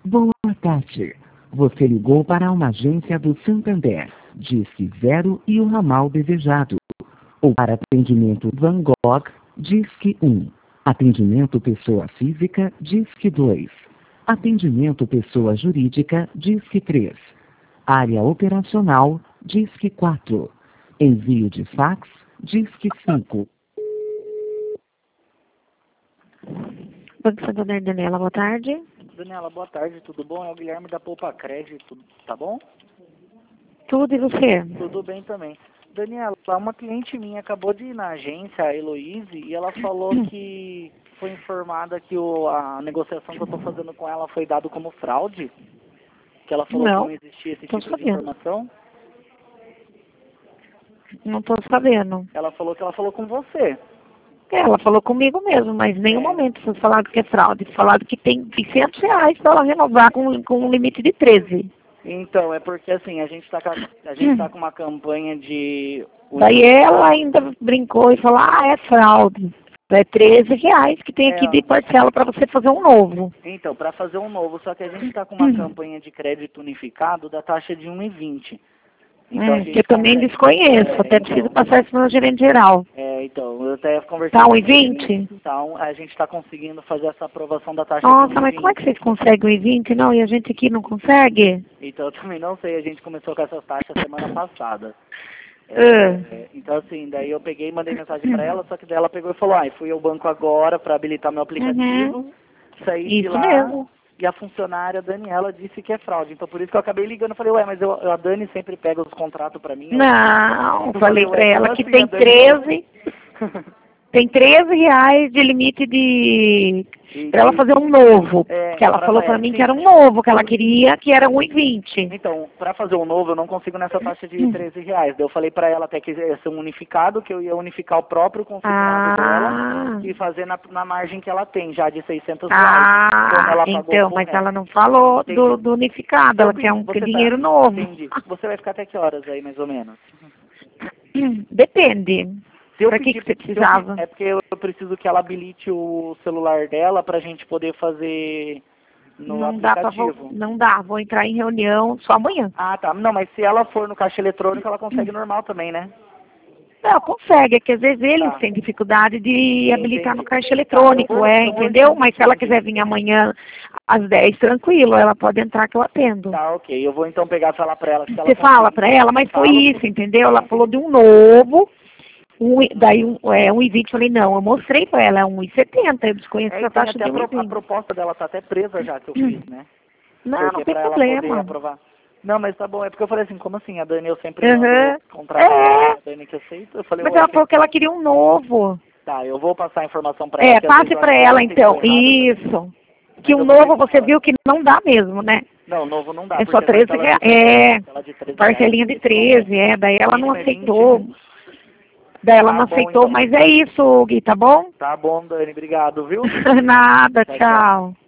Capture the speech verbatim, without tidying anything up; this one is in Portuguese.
Boa tarde. Você ligou para uma agência do Santander. Disque zero e o ramal desejado. Ou para atendimento Van Gogh, Disque um. Atendimento pessoa física, Disque dois. Atendimento pessoa jurídica, Disque três. Área operacional, Disque quatro. Envio de fax, Disque cinco. Banco Santander, Daniela, boa tarde. Daniela, boa tarde, tudo bom? É o Guilherme da Poupa Crédito, tá bom? Tudo, e você? Tudo bem também. Daniela, uma cliente minha acabou de ir na agência, a Heloíse, e ela falou que foi informada que o, a negociação que eu estou fazendo com ela foi dado como fraude. Que ela falou Não, que não existia esse tô tipo de sabendo. informação. Não estou sabendo. Ela falou que ela falou com você. Ela falou comigo mesmo, mas em nenhum É. momento vocês falaram que é fraude. Falaram que tem seiscentos reais para ela renovar com, com um limite de treze. Então, é porque assim, a gente está a gente tá com uma campanha de... Daí ela ainda brincou e falou, ah, é fraude. É treze reais que tem aqui É. de parcela para você fazer um novo. Então, para fazer um novo, só que a gente está com uma campanha de crédito unificado da taxa de um e vinte. Então, a Hum, gente que eu também consegue- desconheço, É, até então. preciso passar isso no meu gerente geral. É, então, eu até conversei Tá com um e ele, vinte? Então, a gente está conseguindo fazer essa aprovação da taxa Nossa, de um e mas como é vinte. que vocês conseguem um e vinte, não? E a gente aqui não consegue? Então, eu também não sei, a gente começou com essas taxas semana passada. É, Ah. é, então, assim, daí eu peguei e mandei mensagem para ela, só que daí ela pegou e falou, ah, fui ao banco agora para habilitar meu aplicativo, Uhum. saí de Isso lá mesmo. e a funcionária Daniela disse que é fraude. Então, por isso que eu acabei ligando, eu falei, ué, mas eu, a Dani sempre pega os contratos para mim. eu- Não, Eu falei falei, pra ué, ela como que assim tem a Dani treze, tem treze reais de limite de... E- pra ela fazer um novo. É, Que ela pra- falou é, pra mim sim. que era um novo, que ela queria, que era um e vinte. Então, para fazer um novo, eu não consigo nessa taxa de treze reais. Daí eu falei para ela até que ia ser um unificado, que eu ia unificar o próprio consignado dela Ah, e fazer na, na margem que ela tem, já de seiscentos reais. Como ah ela pagou então, por mas resto. ela não falou do, Entendi. do unificado, ela Eu quer um você tá- dinheiro novo. Entendi. Você vai ficar até que horas aí, mais ou menos? Depende. Se eu Pra que pedir- que você se eu- precisava? É porque eu preciso que ela habilite o celular dela pra gente poder fazer no Não dá pra aplicativo. vo- não dá, vou entrar em reunião só amanhã. Ah, tá. Não, mas se ela for no caixa eletrônico, ela consegue normal também, né? Não, consegue, é que às vezes eles Tá. têm dificuldade de habilitar no Entendi. caixa Tá, eletrônico, eu vou- é, eu vou- entendeu? Mas se ela entendi. quiser vir amanhã às dez, tranquilo, ela pode entrar que eu atendo. Tá, ok. Eu vou então pegar e falar pra ela que se ela Você fala conseguir- pra ela, mas foi Falo. isso, entendeu? Ela falou de um novo, um, e- daí um, é, um e vinte, falei, não, eu mostrei pra ela, é um e setenta, eu desconheço É, a e tem taxa até de a, um e pro- a vinte. proposta dela tá até presa já que eu fiz, né? Não, Porque não tem pra ela poder problema. aprovar. Não, mas tá bom. É porque eu falei assim, como assim? A Dani eu sempre Uhum. mando contrato É. a Dani que aceita. Eu falei, Mas ué, ela que- falou que ela queria um novo. tá, eu vou passar a informação pra ela. É, que às vezes passe eu pra acho que ela entendeu então, errado. isso. Que eu o vou ver novo com você ela. viu que não dá mesmo, né? Não, novo não dá. É porque só a treze parcela reais. de- É, parcela de treze parcelinha de reais. treze, é. Daí ela não Mínimo é vinte. aceitou. Daí ela Tá não bom, aceitou, então. mas é isso, Gui, tá bom? Tá bom, Dani. Obrigado, viu? Nada, Tchau, tchau. tchau.